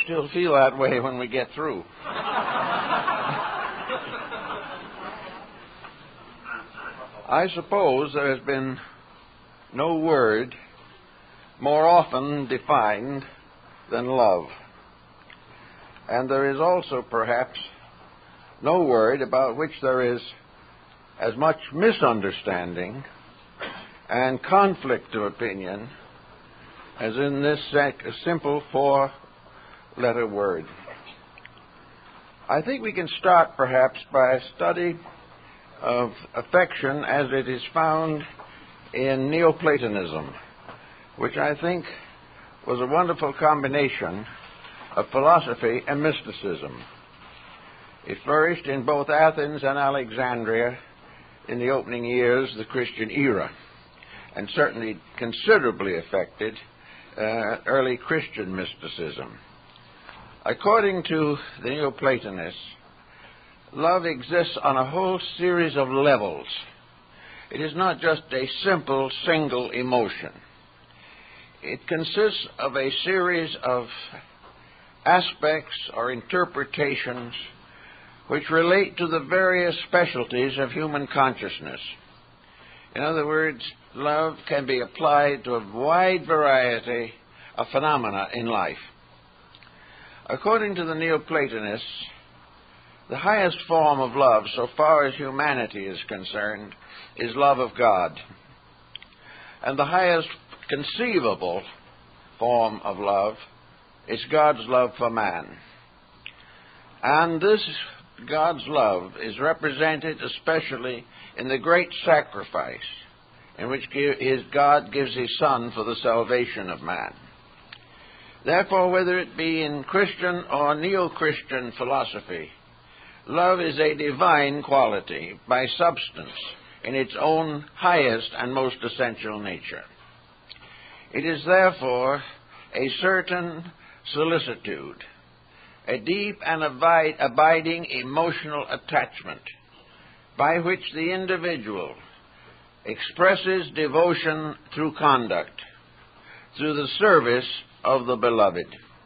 still feel that way when we get through. I suppose there has been no word more often defined than love. And there is also perhaps no word about which there is as much misunderstanding and conflict of opinion as in this simple four-letter word. I think we can start perhaps by a study of affection as it is found in Neoplatonism, which I think was a wonderful combination of philosophy and mysticism. It flourished in both Athens and Alexandria in the opening years of the Christian era, and certainly considerably affected early Christian mysticism. According to the Neoplatonists, love exists on a whole series of levels. It is not just a simple, single emotion. It consists of a series of aspects or interpretations which relate to the various specialties of human consciousness. In other words, love can be applied to a wide variety of phenomena in life. According to the Neoplatonists, the highest form of love, so far as humanity is concerned, is love of God. And the highest conceivable form of love is God's love for man. And this God's love is represented especially in the great sacrifice in which God gives his Son for the salvation of man. Therefore, whether it be in Christian or neo-Christian philosophy, love is a divine quality by substance in its own highest and most essential nature. It is therefore a certain solicitude, a deep and abiding emotional attachment by which the individual expresses devotion through conduct, through the service of the beloved.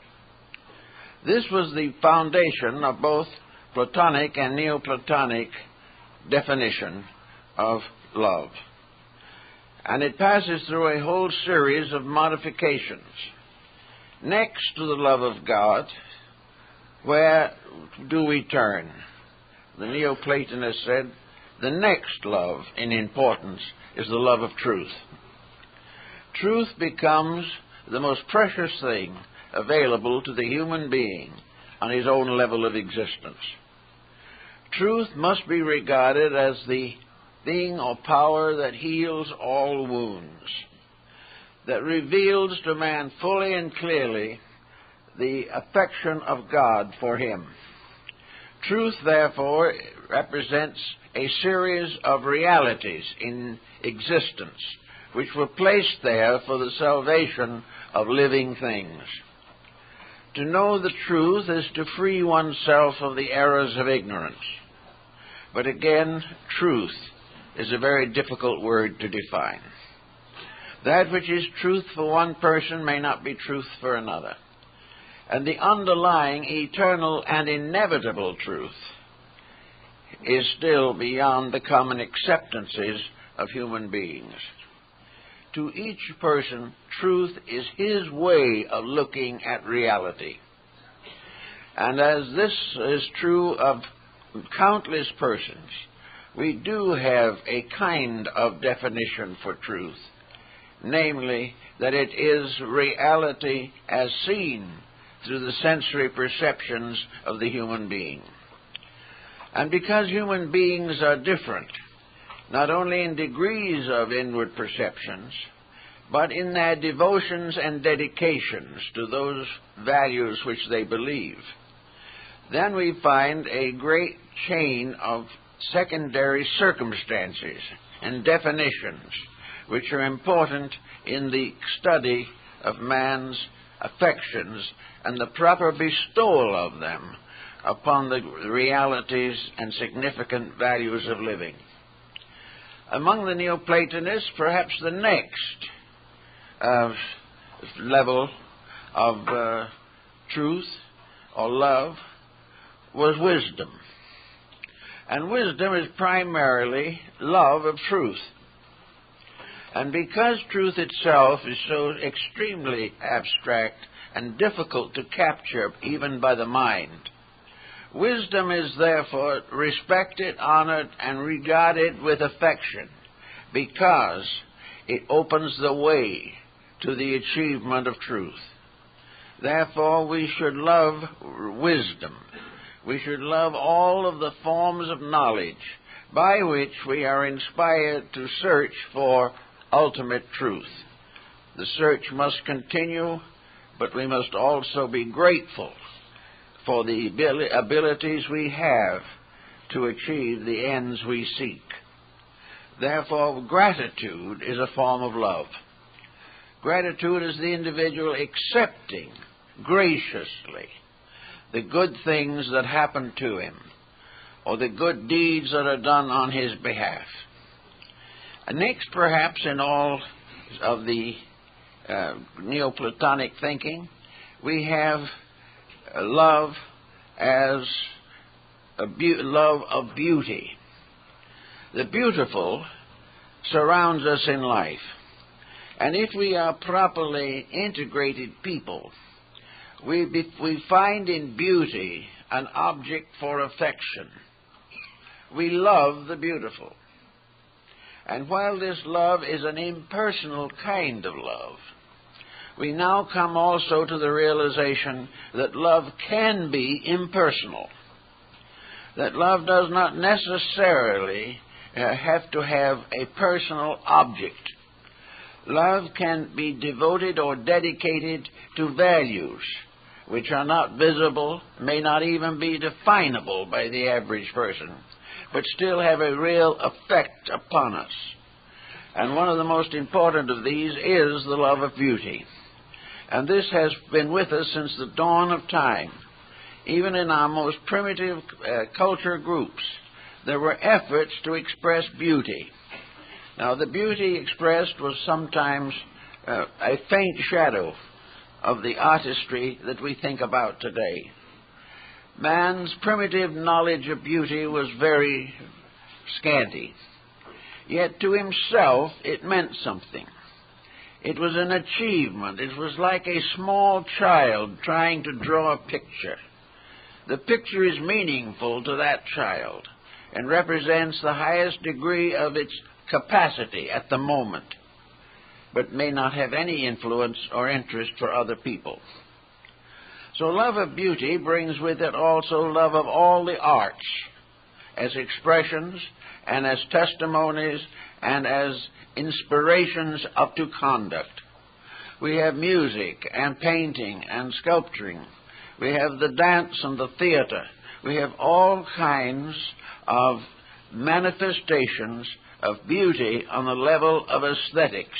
This was the foundation of both Platonic and Neoplatonic definition of love. And it passes through a whole series of modifications. Next to the love of God, where do we turn? The Neoplatonist said, the next love in importance is the love of truth. Truth becomes the most precious thing available to the human being on his own level of existence. Truth must be regarded as the being or power that heals all wounds, that reveals to man fully and clearly the affection of God for him. Truth, therefore, represents a series of realities in existence which were placed there for the salvation of living things. To know the truth is to free oneself of the errors of ignorance. But again, truth is a very difficult word to define. That which is truth for one person may not be truth for another. And the underlying eternal and inevitable truth is still beyond the common acceptances of human beings. To each person, truth is his way of looking at reality. And as this is true of countless persons, we do have a kind of definition for truth, namely that it is reality as seen through the sensory perceptions of the human being. And because human beings are different, not only in degrees of inward perceptions, but in their devotions and dedications to those values which they believe, then we find a great chain of secondary circumstances and definitions which are important in the study of man's affections and the proper bestowal of them upon the realities and significant values of living. Among the Neoplatonists, perhaps the next level of truth or love, was wisdom. And wisdom is primarily love of truth. And because truth itself is so extremely abstract and difficult to capture even by the mind, wisdom is therefore respected, honored, and regarded with affection because it opens the way to the achievement of truth. Therefore, we should love wisdom. We should love all of the forms of knowledge by which we are inspired to search for ultimate truth. The search must continue, but we must also be grateful for the abilities we have to achieve the ends we seek. Therefore, gratitude is a form of love. Gratitude is the individual accepting graciously the good things that happen to him, or the good deeds that are done on his behalf. And next, perhaps, in all of the Neoplatonic thinking, we have love as love of beauty. The beautiful surrounds us in life. And if we are properly integrated people, we find in beauty an object for affection. We love the beautiful. And while this love is an impersonal kind of love, we now come also to the realization that love can be impersonal. That love does not necessarily have to have a personal object. Love can be devoted or dedicated to values which are not visible, may not even be definable by the average person, but still have a real effect upon us. And one of the most important of these is the love of beauty. And this has been with us since the dawn of time. Even in our most primitive culture groups, there were efforts to express beauty. Now, the beauty expressed was sometimes a faint shadow of the artistry that we think about today. Man's primitive knowledge of beauty was very scanty. Yet to himself it meant something. It was an achievement. It was like a small child trying to draw a picture. The picture is meaningful to that child and represents the highest degree of its capacity at the moment, but may not have any influence or interest for other people. So love of beauty brings with it also love of all the arts as expressions and as testimonies and as inspirations up to conduct. We have music and painting and sculpturing. We have the dance and the theater. We have all kinds of manifestations of beauty on the level of aesthetics.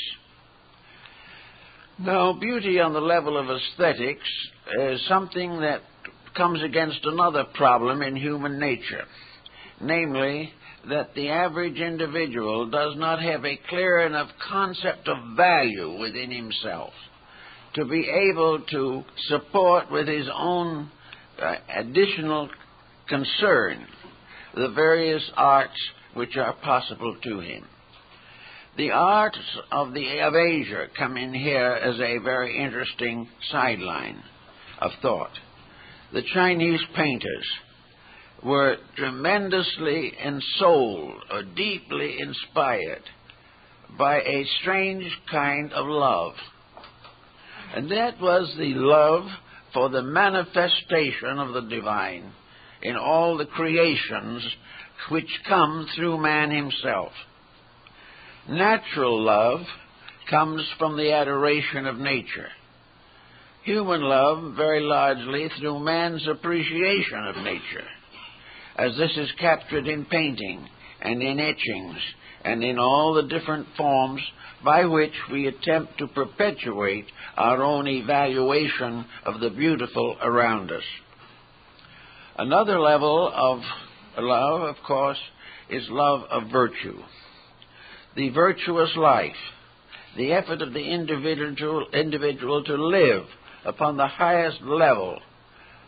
Now, beauty on the level of aesthetics is something that comes against another problem in human nature, namely that the average individual does not have a clear enough concept of value within himself to be able to support with his own additional concern the various arts which are possible to him. The arts of Asia come in here as a very interesting sideline of thought. The Chinese painters were tremendously ensouled or deeply inspired by a strange kind of love. And that was the love for the manifestation of the divine in all the creations which come through man himself. Natural love comes from the adoration of nature. Human love, very largely, through man's appreciation of nature, as this is captured in painting and in etchings and in all the different forms by which we attempt to perpetuate our own evaluation of the beautiful around us. Another level of love, of course, is love of virtue. The virtuous life, the effort of the individual to live upon the highest level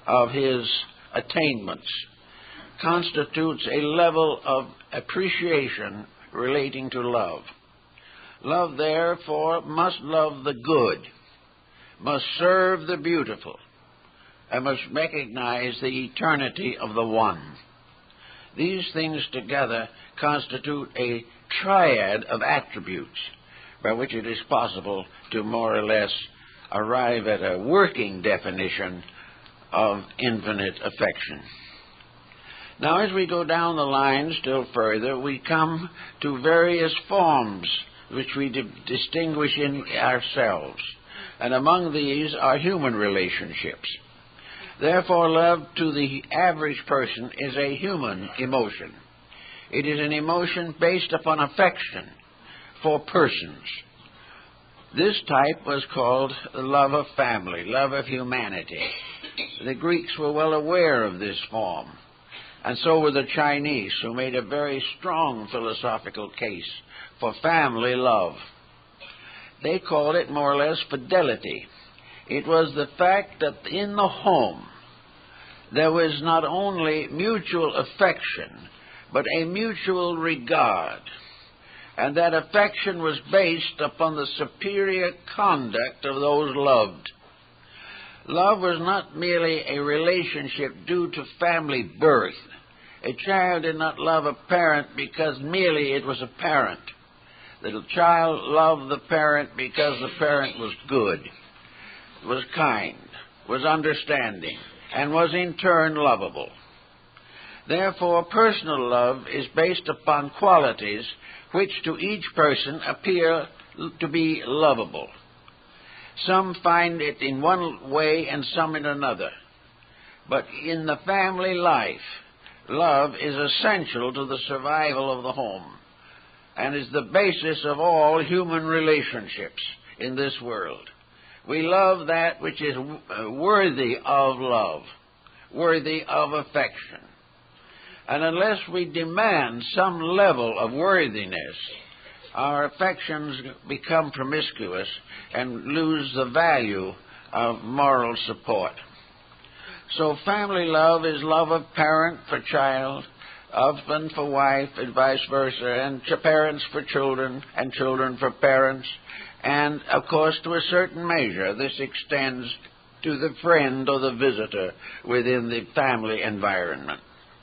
of his attainments, constitutes a level of appreciation relating to love. Love, therefore, must love the good, must serve the beautiful, and must recognize the eternity of the one. These things together constitute a triad of attributes by which it is possible to more or less arrive at a working definition of infinite affection. Now, as we go down the line still further, we come to various forms which we distinguish in ourselves, and among these are human relationships. Therefore, love to the average person is a human emotion. It is an emotion based upon affection for persons. This type was called the love of family, love of humanity. The Greeks were well aware of this form, and so were the Chinese, who made a very strong philosophical case for family love. They called it more or less fidelity. It was the fact that in the home there was not only mutual affection, but a mutual regard, and that affection was based upon the superior conduct of those loved. Love was not merely a relationship due to family birth. A child did not love a parent because merely it was a parent. The child loved the parent because the parent was good, was kind, was understanding, and was in turn lovable. Therefore, personal love is based upon qualities which to each person appear to be lovable. Some find it in one way and some in another. But in the family life, love is essential to the survival of the home and is the basis of all human relationships in this world. We love that which is worthy of love, worthy of affection. And unless we demand some level of worthiness, our affections become promiscuous and lose the value of moral support. So family love is love of parent for child, husband for wife, and vice versa, and parents for children, and children for parents. And, of course, to a certain measure, this extends to the friend or the visitor within the family environment.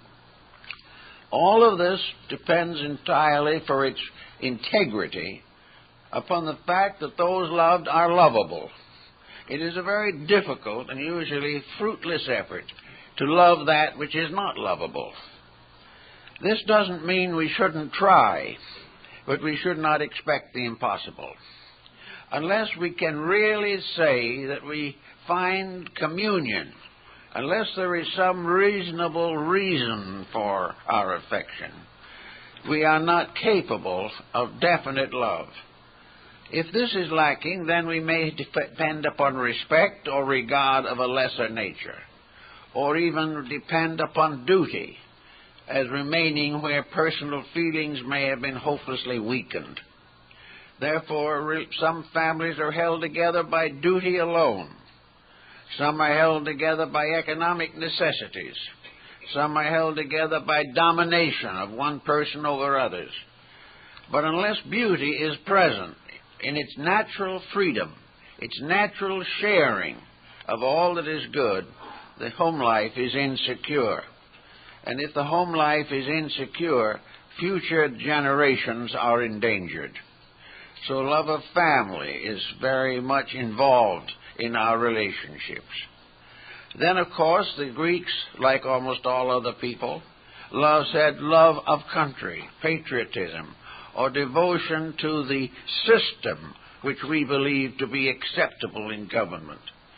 All of this depends entirely for its integrity upon the fact that those loved are lovable. It is a very difficult and usually fruitless effort to love that which is not lovable. This doesn't mean we shouldn't try, but we should not expect the impossible. Unless we can really say that we find communion, unless there is some reasonable reason for our affection, we are not capable of definite love. If this is lacking, then we may depend upon respect or regard of a lesser nature, or even depend upon duty as remaining where personal feelings may have been hopelessly weakened. Therefore, some families are held together by duty alone. Some are held together by economic necessities. Some are held together by domination of one person over others. But unless beauty is present in its natural freedom, its natural sharing of all that is good, the home life is insecure. And if the home life is insecure, future generations are endangered. So love of family is very much involved in our relationships. Then, of course, the Greeks, like almost all other people, said love of country, patriotism, or devotion to the system which we believe to be acceptable in government.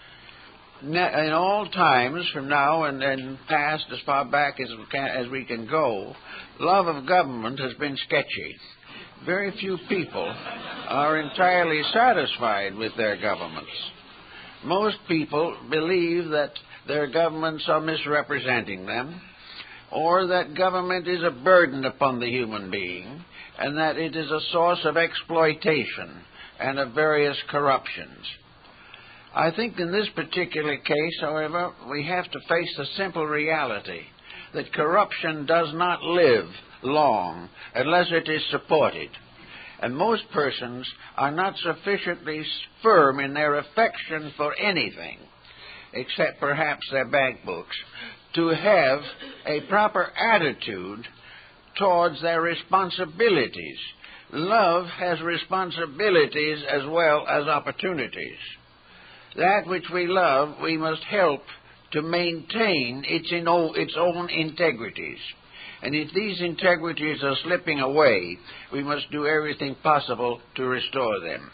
In all times, from now and past, as far back as we can go, love of government has been sketchy. Very few people are entirely satisfied with their governments. Most people believe that their governments are misrepresenting them, or that government is a burden upon the human being, and that it is a source of exploitation and of various corruptions. I think in this particular case, however, we have to face the simple reality that corruption does not live long unless it is supported. And most persons are not sufficiently firm in their affection for anything, except perhaps their bank books, to have a proper attitude towards their responsibilities. Love has responsibilities as well as opportunities. That which we love, we must help to maintain its own integrities. And if these integrities are slipping away, we must do everything possible to restore them.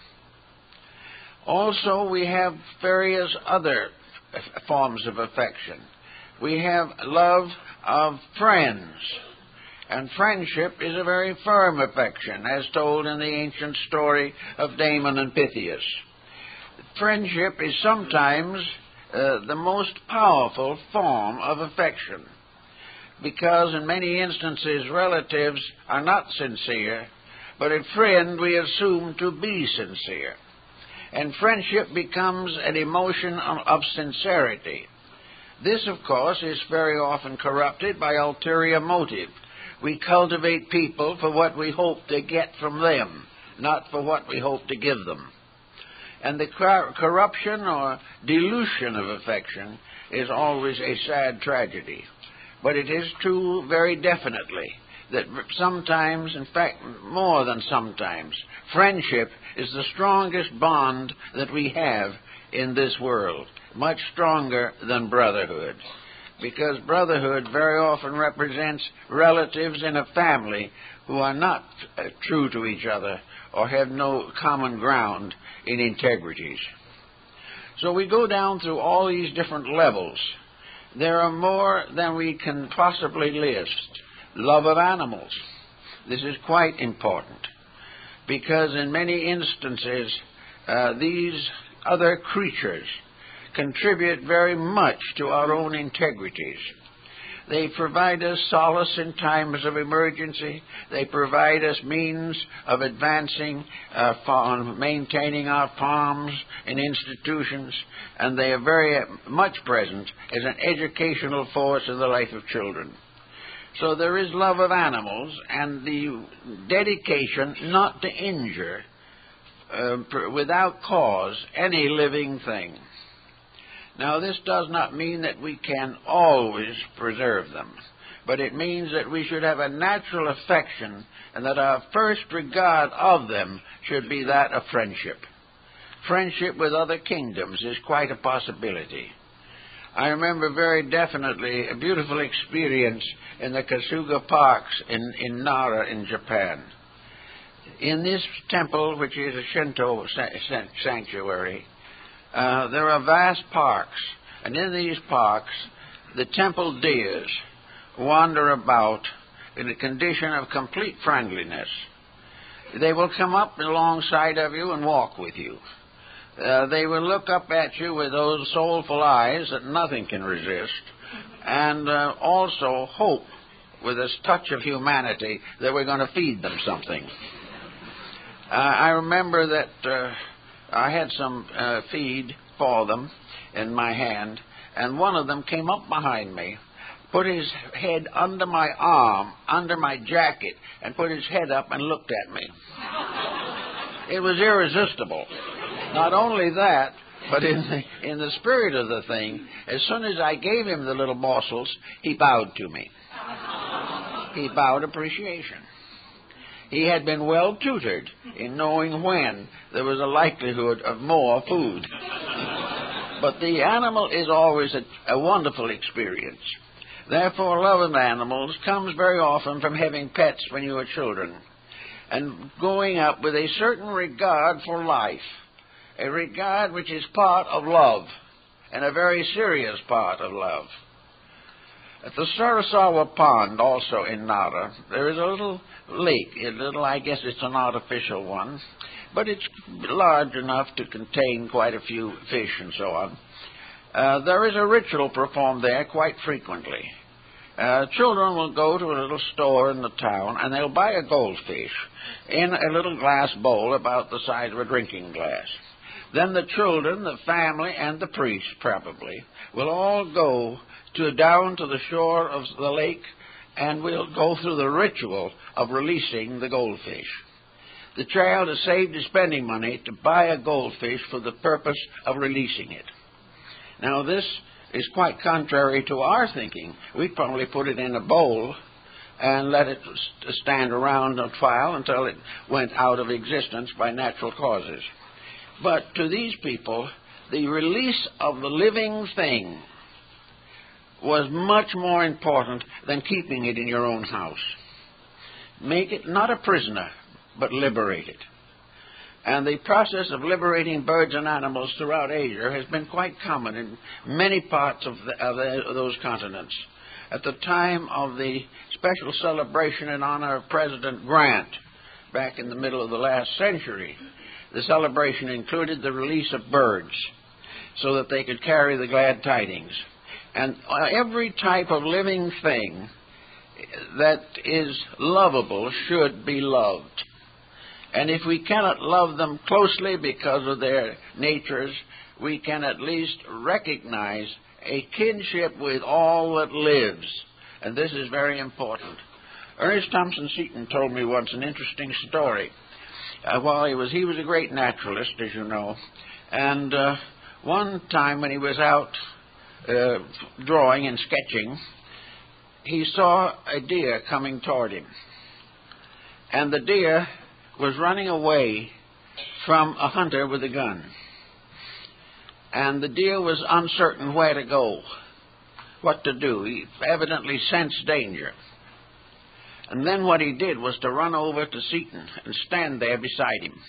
Also, we have various other forms of affection. We have love of friends. And friendship is a very firm affection, as told in the ancient story of Damon and Pythias. Friendship is sometimes the most powerful form of affection, because in many instances relatives are not sincere, but a friend we assume to be sincere. And friendship becomes an emotion of sincerity. This, of course, is very often corrupted by ulterior motive. We cultivate people for what we hope to get from them, not for what we hope to give them. And the corruption or dilution of affection is always a sad tragedy. But it is true very definitely that sometimes, in fact more than sometimes, friendship is the strongest bond that we have in this world, much stronger than brotherhood. Because brotherhood very often represents relatives in a family who are not true to each other or have no common ground in integrities. So we go down through all these different levels. There are more than we can possibly list. Love of animals. This is quite important, because in many instances these other creatures contribute very much to our own integrities. They provide us solace in times of emergency. They provide us means of advancing, maintaining our farms and institutions, and they are very much present as an educational force in the life of children. So there is love of animals and the dedication not to injure without cause any living thing. Now, this does not mean that we can always preserve them, but it means that we should have a natural affection and that our first regard of them should be that of friendship. Friendship with other kingdoms is quite a possibility. I remember very definitely a beautiful experience in the Kasuga Parks in Nara in Japan. In this temple, which is a Shinto sanctuary, there are vast parks, and in these parks the temple deities wander about in a condition of complete friendliness. They will come up alongside of you and walk with you. They will look up at you with those soulful eyes that nothing can resist, and also hope with this touch of humanity that we're going to feed them something. I remember that I had some feed for them in my hand, and one of them came up behind me, put his head under my arm, under my jacket, and put his head up and looked at me. It was irresistible. Not only that, but in the spirit of the thing, as soon as I gave him the little morsels, he bowed to me. He bowed appreciation. He had been well tutored in knowing when there was a likelihood of more food. But the animal is always a wonderful experience. Therefore, love of animals comes very often from having pets when you are children, and going up with a certain regard for life, a regard which is part of love, and a very serious part of love. At the Sarasawa Pond, also in Nara, there is a little lake, I guess it's an artificial one, but it's large enough to contain quite a few fish and so on. There is a ritual performed there quite frequently. Children will go to a little store in the town and they'll buy a goldfish in a little glass bowl about the size of a drinking glass. then the children, the family, and the priest, probably, will all go down to the shore of the lake, and we'll go through the ritual of releasing the goldfish. The child has saved his spending money to buy a goldfish for the purpose of releasing it. Now, this is quite contrary to our thinking. We'd probably put it in a bowl and let it stand around a while until it went out of existence by natural causes. But to these people, the release of the living thing was much more important than keeping it in your own house. Make it not a prisoner, but liberate it. And the process of liberating birds and animals throughout Asia has been quite common in many parts of those continents. At the time of the special celebration in honor of President Grant, back in the middle of the last century, the celebration included the release of birds so that they could carry the glad tidings. And every type of living thing that is lovable should be loved. And if we cannot love them closely because of their natures, we can at least recognize a kinship with all that lives. And this is very important. Ernest Thompson Seton told me once an interesting story. While he was a great naturalist, as you know, and one time when he was out drawing and sketching, he saw a deer coming toward him. And the deer was running away from a hunter with a gun. And the deer was uncertain where to go, what to do. He evidently sensed danger. And then what he did was to run over to Seton and stand there beside him.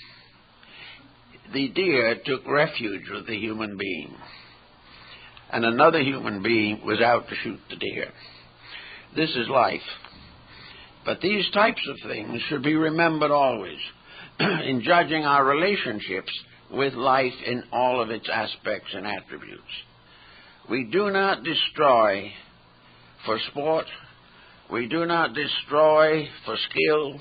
The deer took refuge with the human being, and another human being was out to shoot the deer. This is life. But these types of things should be remembered always in judging our relationships with life in all of its aspects and attributes. We do not destroy for sport. We do not destroy for skill.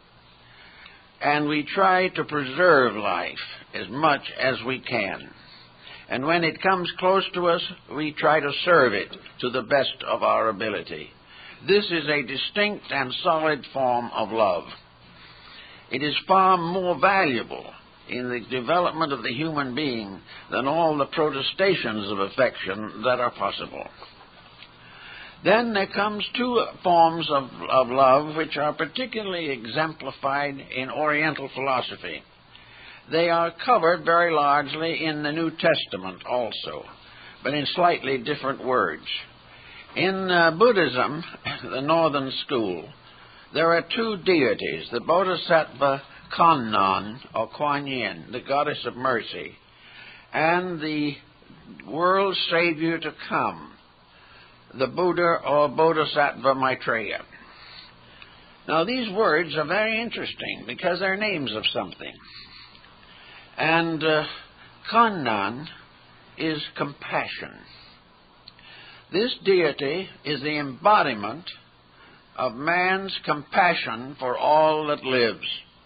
And we try to preserve life as much as we can. And when it comes close to us, we try to serve it to the best of our ability. This is a distinct and solid form of love. It is far more valuable in the development of the human being than all the protestations of affection that are possible. Then there comes two forms of love which are particularly exemplified in Oriental philosophy. They are covered very largely in the New Testament also, but in slightly different words. In Buddhism, the northern school, there are two deities, the Bodhisattva Kannon, or Kuan Yin, the goddess of mercy, and the world's savior to come, the Buddha or Bodhisattva Maitreya. Now, these words are very interesting because they're names of something. And Kannon is compassion. This deity is the embodiment of man's compassion for all that lives.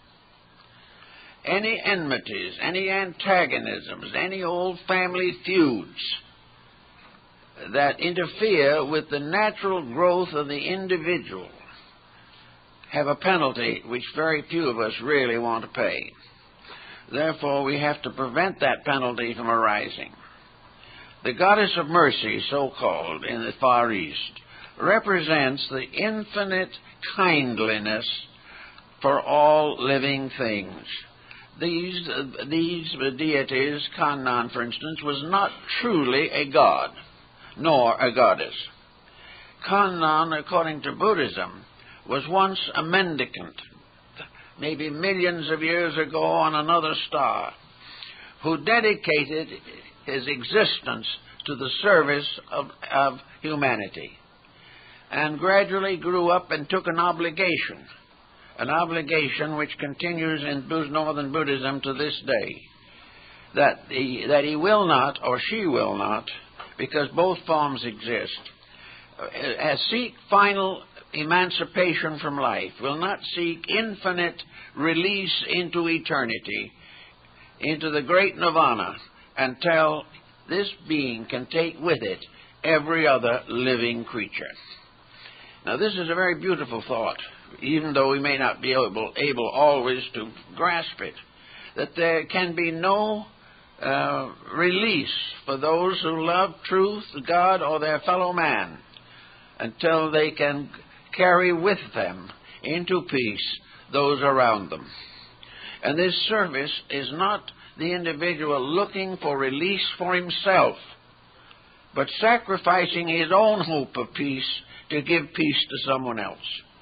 Any enmities, any antagonisms, any old family feuds that interfere with the natural growth of the individual have a penalty which very few of us really want to pay. Therefore, we have to prevent that penalty from arising. The goddess of mercy, so-called, in the Far East, represents the infinite kindliness for all living things. These deities, Kannon, for instance, was not truly a god, nor a goddess. Kannon, according to Buddhism, was once a mendicant, maybe millions of years ago on another star, who dedicated his existence to the service of humanity, and gradually grew up and took an obligation which continues in northern Buddhism to this day, that he will not, or she will not, because both forms exist, seek final emancipation from life, will not seek infinite release into eternity into the great nirvana until this being can take with it every other living creature. Now, this is a very beautiful thought, even though we may not be able always to grasp it, that there can be no release for those who love truth, God, or their fellow man until they can carry with them into peace those around them. And this service is not the individual looking for release for himself, but sacrificing his own hope of peace to give peace to someone else.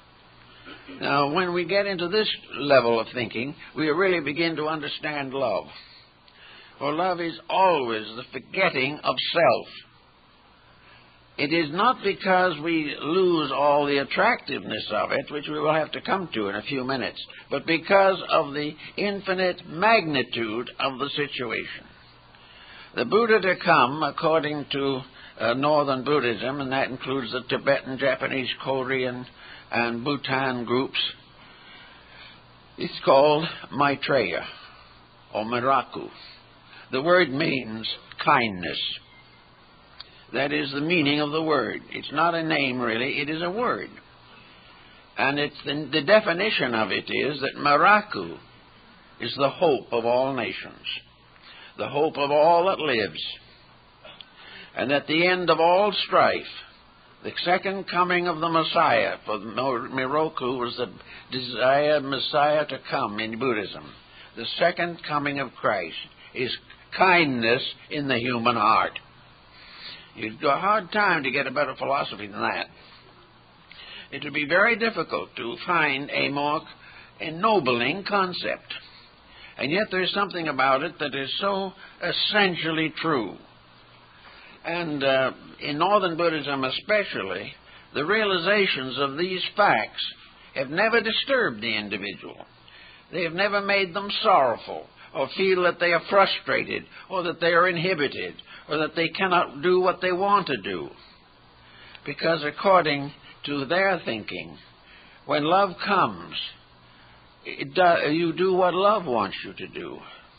Now, when we get into this level of thinking, we really begin to understand love. For love is always the forgetting of self. It is not because we lose all the attractiveness of it, which we will have to come to in a few minutes, but because of the infinite magnitude of the situation. The Buddha to come, according to Northern Buddhism, and that includes the Tibetan, Japanese, Korean, and Bhutan groups, it's called Maitreya, or Miraku. The word means kindness. That is the meaning of the word. It's not a name, really. It is a word. And it's the definition of it is that Miraku is the hope of all nations, the hope of all that lives. And at the end of all strife, the second coming of the Messiah, for Miroku was the desired Messiah to come in Buddhism. The second coming of Christ is kindness in the human heart. You'd go a hard time to get a better philosophy than that. It would be very difficult to find a more ennobling concept. And yet there's something about it that is so essentially true. And in Northern Buddhism especially, the realizations of these facts have never disturbed the individual. They have never made them sorrowful, or feel that they are frustrated, or that they are inhibited, or that they cannot do what they want to do. Because according to their thinking, when love comes, you do what love wants you to do.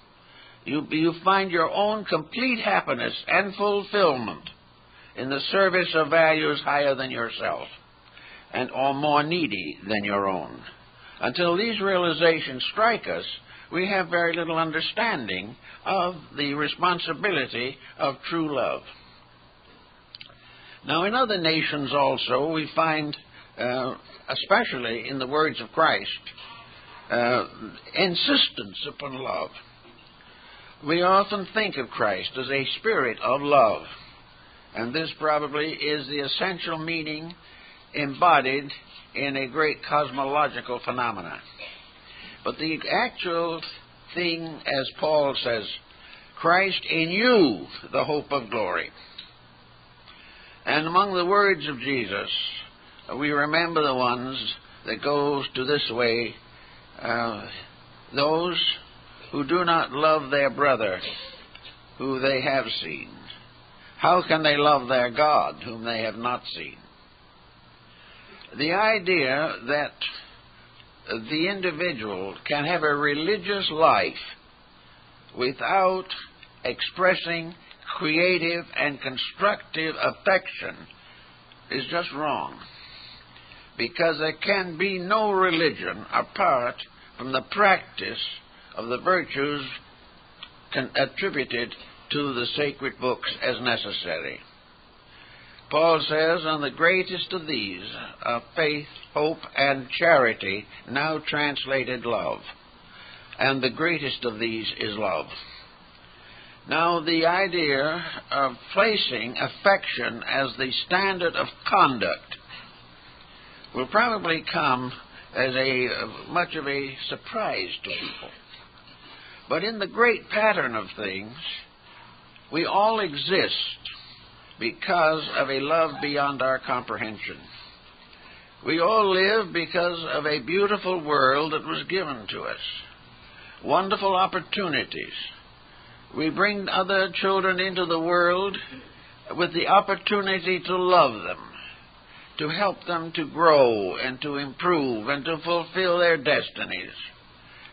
You find your own complete happiness and fulfillment in the service of values higher than yourself, and or more needy than your own. Until these realizations strike us, we have very little understanding of the responsibility of true love. Now, in other nations also, we find, especially in the words of Christ, insistence upon love. We often think of Christ as a spirit of love, and this probably is the essential meaning embodied in a great cosmological phenomena. But the actual thing, as Paul says, Christ in you, the hope of glory. And among the words of Jesus, we remember the ones that goes to this way, those who do not love their brother who they have seen, how can they love their God whom they have not seen? The idea that the individual can have a religious life without expressing creative and constructive affection is just wrong, because there can be no religion apart from the practice of the virtues attributed to the sacred books as necessary. Paul says, and the greatest of these are faith, hope, and charity, now translated love. And the greatest of these is love. Now, the idea of placing affection as the standard of conduct will probably come as much of a surprise to people. But in the great pattern of things, we all exist because of a love beyond our comprehension. We all live because of a beautiful world that was given to us, wonderful opportunities. We bring other children into the world with the opportunity to love them, to help them to grow and to improve and to fulfill their destinies.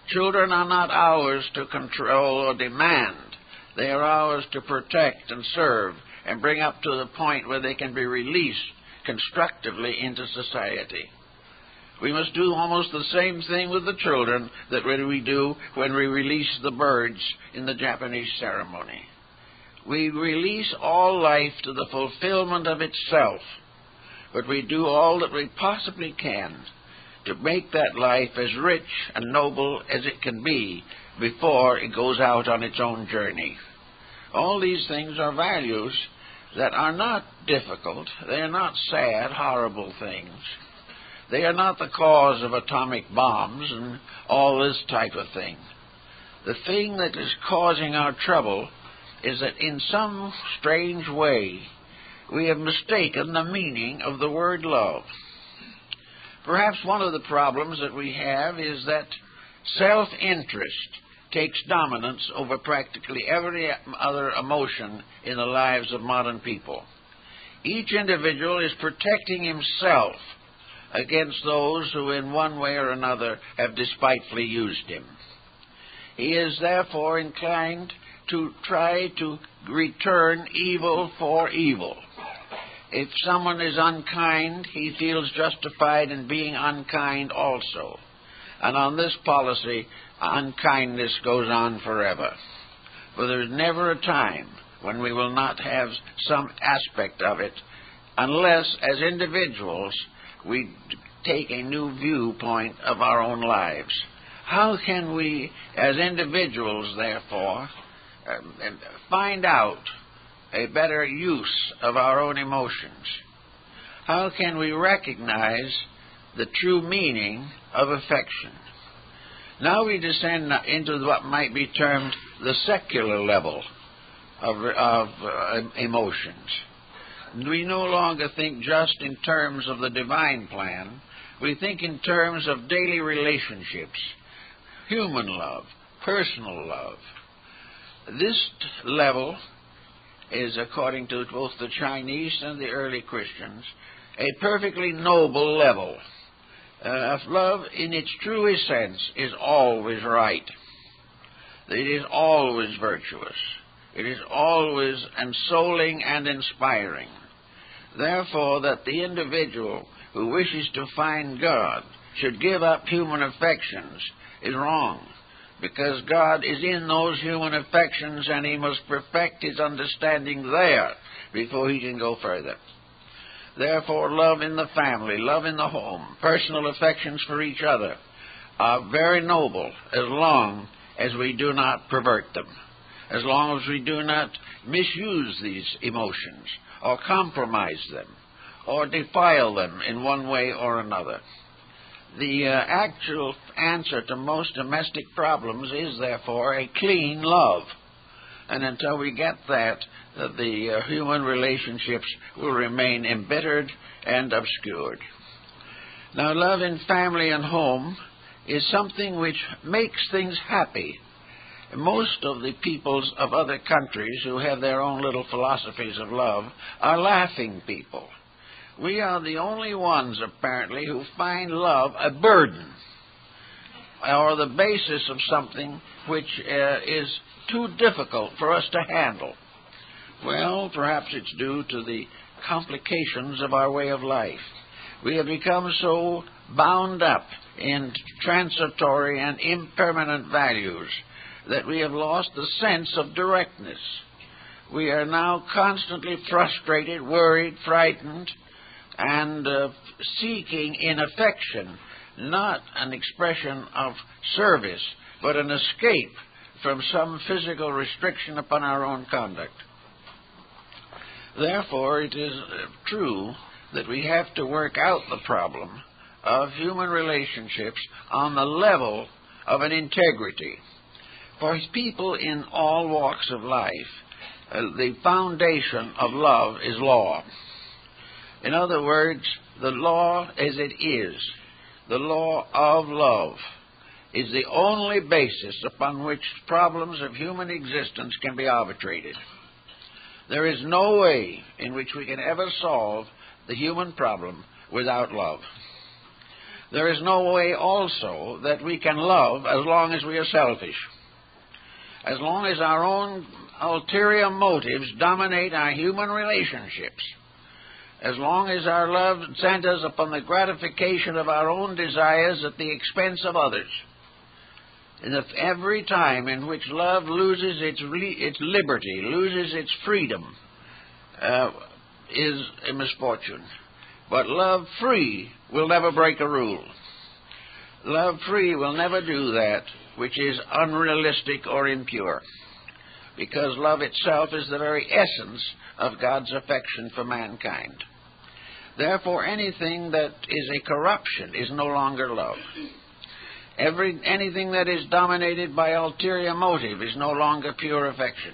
Children are not ours to control or demand. They are ours to protect and serve and bring up to the point where they can be released constructively into society. We must do almost the same thing with the children that we do when we release the birds in the Japanese ceremony. We release all life to the fulfillment of itself, but we do all that we possibly can to make that life as rich and noble as it can be before it goes out on its own journey. All these things are values that are not difficult. They are not sad, horrible things. They are not the cause of atomic bombs and all this type of thing. The thing that is causing our trouble is that in some strange way we have mistaken the meaning of the word love. Perhaps one of the problems that we have is that self-interest takes dominance over practically every other emotion in the lives of modern people. Each individual is protecting himself against those who in one way or another have despitefully used him. He is therefore inclined to try to return evil for evil. If someone is unkind, he feels justified in being unkind also. And on this policy, unkindness goes on forever. For there is never a time when we will not have some aspect of it, unless, as individuals, we take a new viewpoint of our own lives. How can we, as individuals, therefore, find out a better use of our own emotions? How can we recognize the true meaning of affection? Now we descend into what might be termed the secular level of emotions. We no longer think just in terms of the divine plan. We think in terms of daily relationships, human love, personal love. This level is, according to both the Chinese and the early Christians, a perfectly noble level. Love, in its truest sense, is always right. It is always virtuous. It is always ensouling and inspiring. Therefore, that the individual who wishes to find God should give up human affections is wrong, because God is in those human affections and he must perfect his understanding there before he can go further. Therefore, love in the family, love in the home, personal affections for each other are very noble as long as we do not pervert them, as long as we do not misuse these emotions or compromise them or defile them in one way or another. The actual answer to most domestic problems is, therefore, a clean love. And until we get that, the human relationships will remain embittered and obscured. Now, love in family and home is something which makes things happy. Most of the peoples of other countries who have their own little philosophies of love are laughing people. We are the only ones, apparently, who find love a burden or the basis of something which is too difficult for us to handle. Well, perhaps it's due to the complications of our way of life. We have become so bound up in transitory and impermanent values that we have lost the sense of directness. We are now constantly frustrated, worried, frightened, and seeking in affection not an expression of service, but an escape from some physical restriction upon our own conduct. Therefore, it is true that we have to work out the problem of human relationships on the level of an integrity. For people in all walks of life, the foundation of love is law. In other words, the law as it is, the law of love, is the only basis upon which problems of human existence can be arbitrated. There is no way in which we can ever solve the human problem without love. There is no way also that we can love as long as we are selfish. As long as our own ulterior motives dominate our human relationships, as long as our love centers upon the gratification of our own desires at the expense of others, and if every time in which love loses its liberty, loses its freedom, is a misfortune. But love free will never break a rule. Love free will never do that which is unrealistic or impure, because love itself is the very essence of God's affection for mankind. Therefore, anything that is a corruption is no longer love. Anything that is dominated by ulterior motive is no longer pure affection.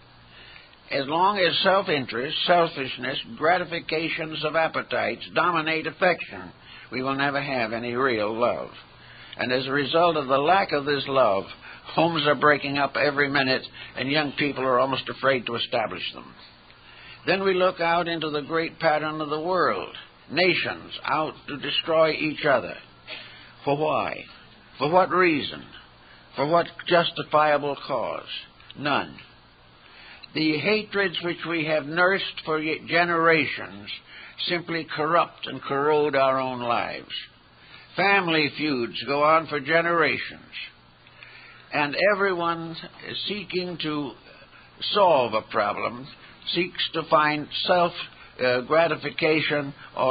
As long as self-interest, selfishness, gratifications of appetites dominate affection, we will never have any real love. And as a result of the lack of this love, homes are breaking up every minute, and young people are almost afraid to establish them. Then we look out into the great pattern of the world. Nations out to destroy each other. For why? For what reason? For what justifiable cause? None. The hatreds which we have nursed for generations simply corrupt and corrode our own lives. Family feuds go on for generations, and everyone seeking to solve a problem seeks to find self-gratification or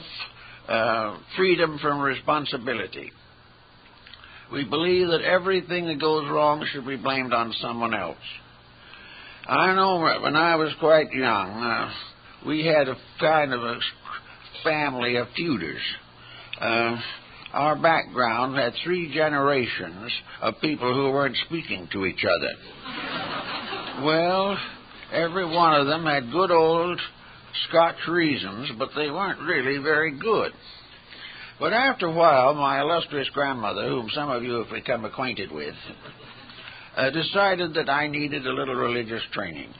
self-freedom from responsibility. We believe that everything that goes wrong should be blamed on someone else. I know when I was quite young, we had a kind of a family of feuders. Our background had 3 generations of people who weren't speaking to each other. Well, every one of them had good old Scotch reasons, but they weren't really very good. But after a while, my illustrious grandmother, whom some of you have become acquainted with, decided that I needed a little religious training.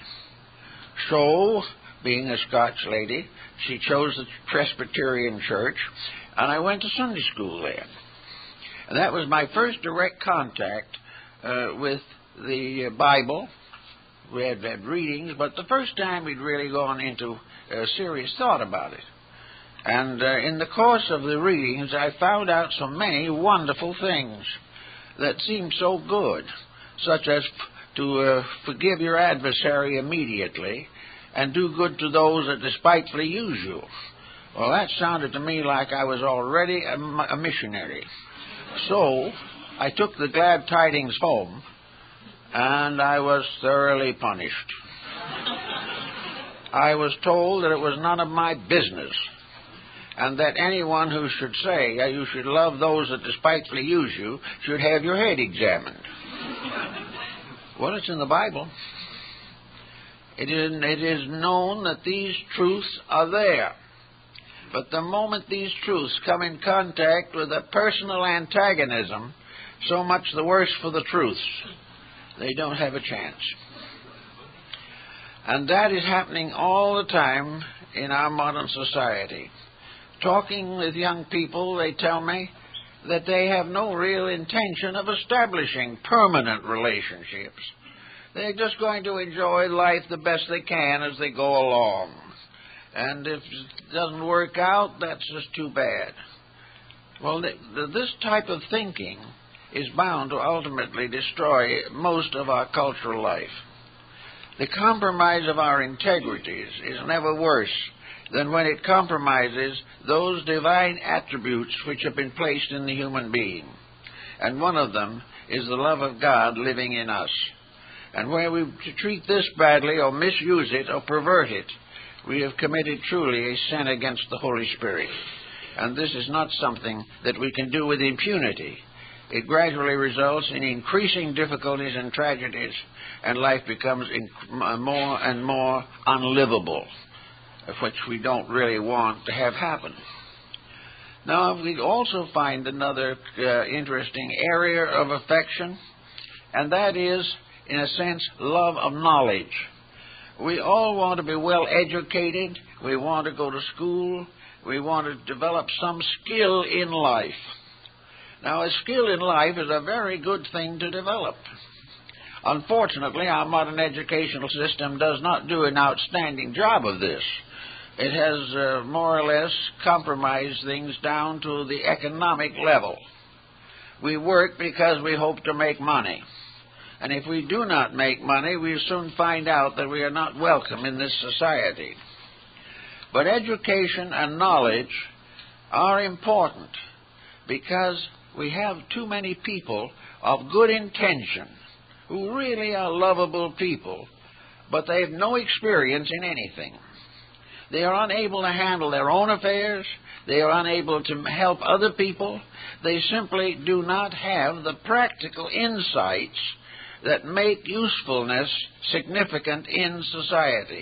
So, being a Scotch lady, she chose the Presbyterian church, and I went to Sunday school there. And that was my first direct contact with the Bible. We had readings, but the first time we'd really gone into serious thought about it. And in the course of the readings, I found out so many wonderful things that seemed so good, such as to forgive your adversary immediately and do good to those that despitefully use you. Well, that sounded to me like I was already a missionary. So I took the glad tidings home, and I was thoroughly punished. I was told that it was none of my business, and that anyone who should say you should love those that despitefully use you should have your head examined. Well, it's in the Bible. It is known that these truths are there. But the moment these truths come in contact with a personal antagonism, so much the worse for the truths. They don't have a chance. And that is happening all the time in our modern society. Talking with young people, they tell me that they have no real intention of establishing permanent relationships. They're just going to enjoy life the best they can as they go along. And if it doesn't work out, that's just too bad. Well, this type of thinking is bound to ultimately destroy most of our cultural life. The compromise of our integrities is never worse than when it compromises those divine attributes which have been placed in the human being. And one of them is the love of God living in us. And where we treat this badly or misuse it or pervert it, we have committed truly a sin against the Holy Spirit. And this is not something that we can do with impunity. It gradually results in increasing difficulties and tragedies, and life becomes more and more unlivable, which we don't really want to have happen. Now, we also find another interesting area of affection, and that is, in a sense, love of knowledge. We all want to be well educated. We want to go to school. we want to develop some skill in life. Now, a skill in life is a very good thing to develop. Unfortunately, our modern educational system does not do an outstanding job of this. It has more or less compromised things down to the economic level. We work because we hope to make money. And if we do not make money, we soon find out that we are not welcome in this society. But education and knowledge are important because we have too many people of good intention who really are lovable people, but they have no experience in anything. They are unable to handle their own affairs. They are unable to help other people. They simply do not have the practical insights that make usefulness significant in society.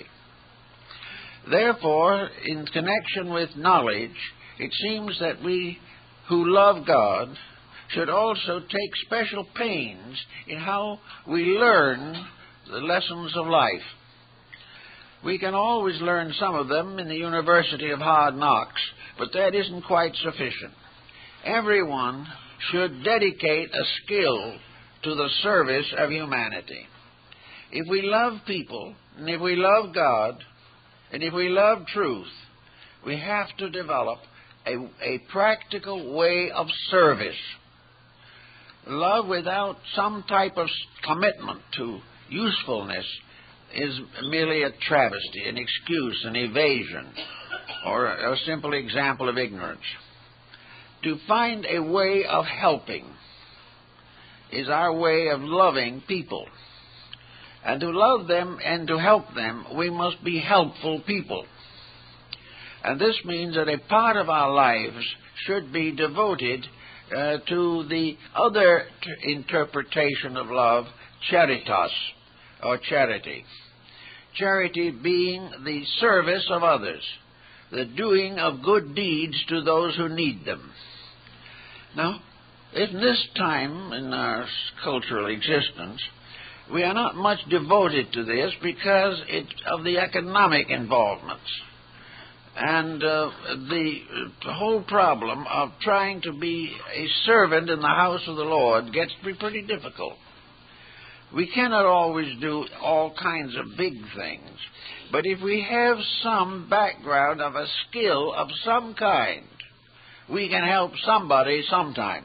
Therefore, in connection with knowledge, it seems that we who love God should also take special pains in how we learn the lessons of life. We can always learn some of them in the University of Hard Knocks, but that isn't quite sufficient. Everyone should dedicate a skill to the service of humanity. If we love people, and if we love God, and if we love truth, we have to develop a practical way of service. Love without some type of commitment to usefulness is merely a travesty, an excuse, an evasion, or a simple example of ignorance. To find a way of helping is our way of loving people. And to love them and to help them, we must be helpful people. And this means that a part of our lives should be devoted to the other interpretation of love, charitas, or charity. Charity being the service of others, the doing of good deeds to those who need them. Now, in this time in our cultural existence, we are not much devoted to this because of the economic involvements. And the whole problem of trying to be a servant in the house of the Lord gets to be pretty difficult. We cannot always do all kinds of big things, but if we have some background of a skill of some kind, we can help somebody sometime.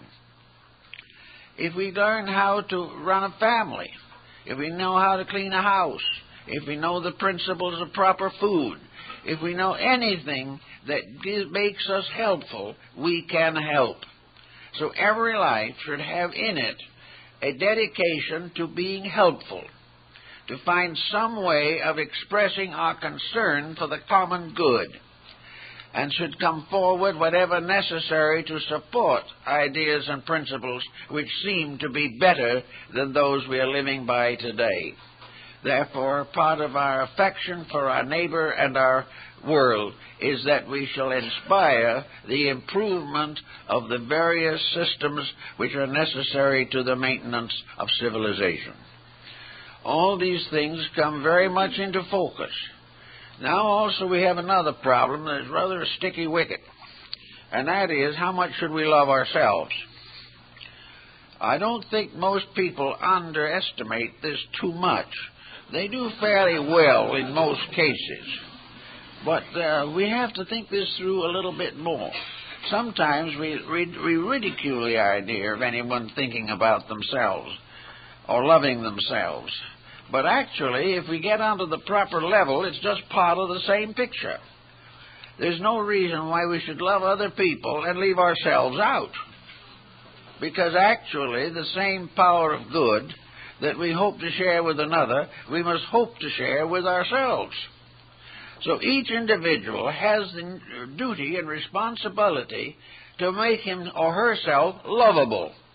If we learn how to run a family, if we know how to clean a house, if we know the principles of proper food, if we know anything that makes us helpful, we can help. So every life should have in it a dedication to being helpful, to find some way of expressing our concern for the common good, and should come forward whatever necessary to support ideas and principles which seem to be better than those we are living by today. Therefore, part of our affection for our neighbor and our world is that we shall inspire the improvement of the various systems which are necessary to the maintenance of civilization. All these things come very much into focus. Now also we have another problem that is rather a sticky wicket, and that is, how much should we love ourselves? I don't think most people underestimate this too much. They do fairly well in most cases. But we have to think this through a little bit more. Sometimes we ridicule the idea of anyone thinking about themselves or loving themselves. But actually, if we get onto the proper level, it's just part of the same picture. There's no reason why we should love other people and leave ourselves out. Because actually, the same power of good that we hope to share with another, we must hope to share with ourselves. So each individual has the duty and responsibility to make him or herself lovable.